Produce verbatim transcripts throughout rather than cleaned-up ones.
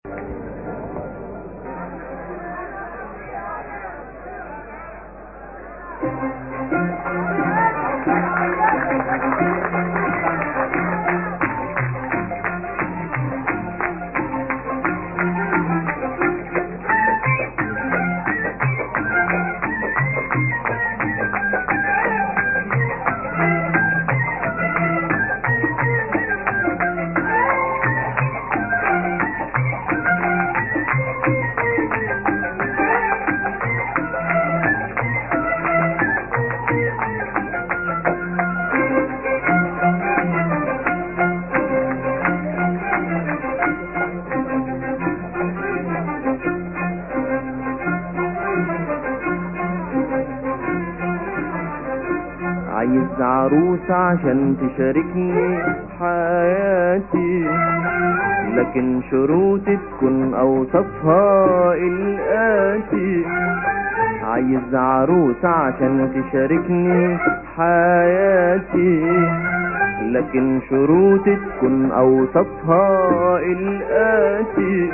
عايز عروس عشان تشاركني حياتي، لكن شروطي تكون اوصافها الآتي. عايز عروس عشان تشاركني حياتي، لكن شروطي تكون اوصافها الآتي.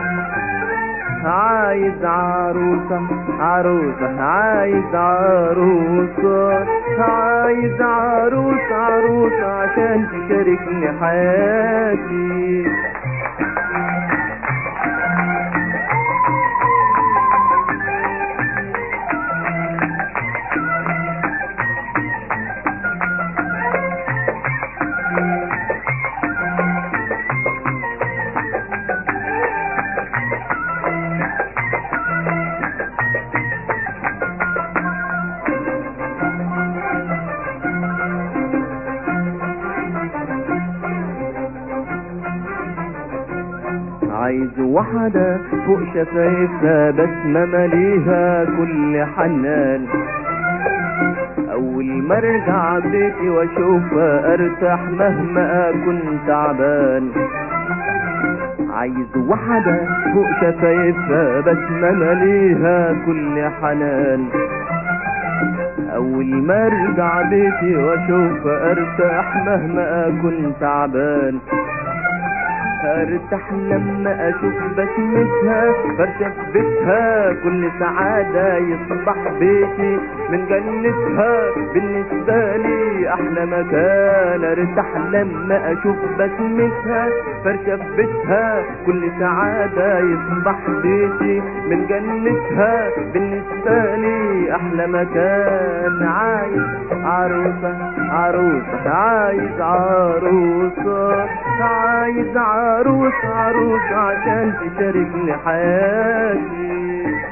عايز عروسة عروسة عايز عروسة عايز عروس عروسة عشان تشاركني حياتي. عايز واحدة فوق شفايفها بسمة مليها كل حنان، أول ما ارجع بيتي واشوفها ارتاح مهما اكون تعبان. عايز واحدة فوق شفايفها بسمة مليها كل حنان، أول ما ارجع بيتي واشوفها ارتاح مهما اكون تعبان. ارتاح لما اشوف بسمتها فرشفتها كل سعادة يصبح بيتي من جنتها بالنسبة لي احلى مكان. ارتاح لما اشوف بسمتها فرشفتها كل سعادة يصبح بيتي من جنتها بالنسبة لي احلى مكان. عايز عروسة عروسة عايز عروسة عايز عروس عروس عشان تشاركني حياتي.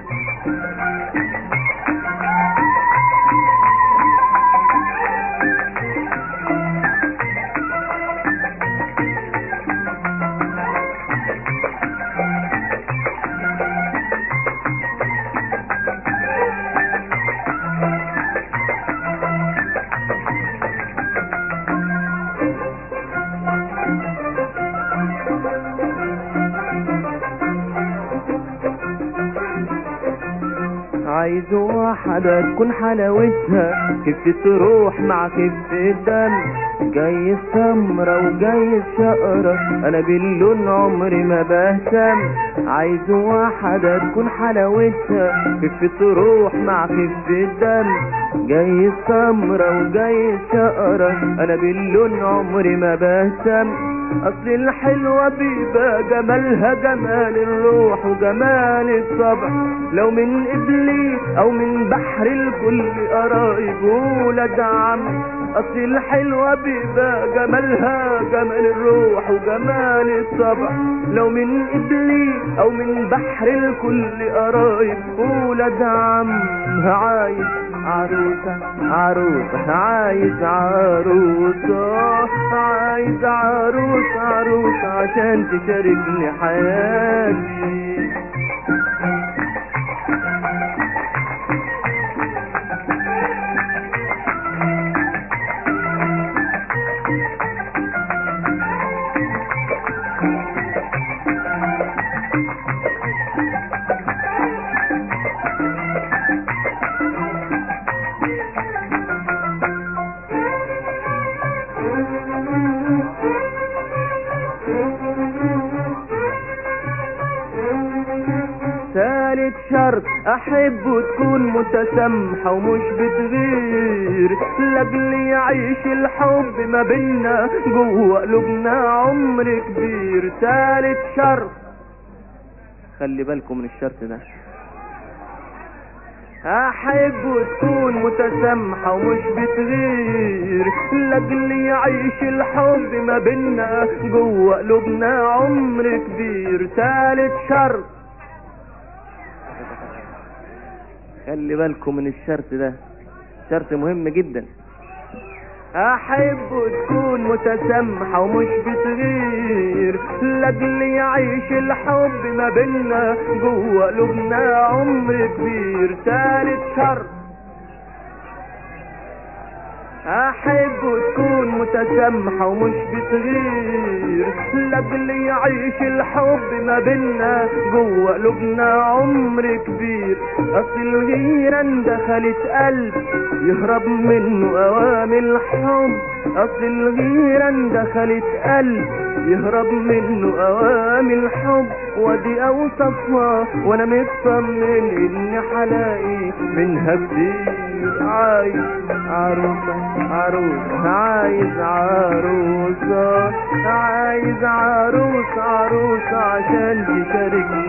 عايز واحدة تكون حلاوتها كيف تروح مع كيف الدم، جاي السمرة وجاي الشقرة انا باللون عمري ما بهتم. عايز واحدة تكون حلاوتها كيف تروح مع كيف الدم، جاي السمرة وجاي الشقرة انا باللون عمري ما بهتم. اصل الحلوة بيبقى جمالها جمال الروح وجمال الطبع، لو من ابليس او من بحر الكل قرايب ولاد عم. اصل الحلوة بيبقى جمالها جمال الروح وجمال الطبع، لو من ابليس او من بحر الكل قرايب ولاد عم. عايز عروسة عروسة عايز عروسة عايز عروس عروس عشان تشاركني حياتي. تالت شرط احب تكون متسامحة ومش بتغير، لاجل يعيش الحب ما بينا جوه قلوبنا عمر كبير. تالت شرط، خلي بالكم من الشرط ده، احب تكون متسامحة ومش بتغير، لاجل يعيش الحب ما بينا جوه قلوبنا عمر كبير. تالت شرط، خلي بالكم من الشرط ده، شرط مهم جدا. احب تكون متسامحة ومش بتغير، لاجل يعيش الحب ما بينا جوه قلوبنا عمر كبير. تالت شرط، احب تكون متسامحة ومش بتغير، لاجل يعيش الحب ما بينا جوه قلوبنا عمر كبير. اصل الغيرة دخلت قلب يهرب منه اوام الحب، اصل الغيرة دخلت قلب يهرب منه اوام الحب، ودي اوصفها وانا مطمن اني حلاقي منها كتير. عايز عروسة عروسة عايز عروسة، عايز عروسة عروسة عشان تشارك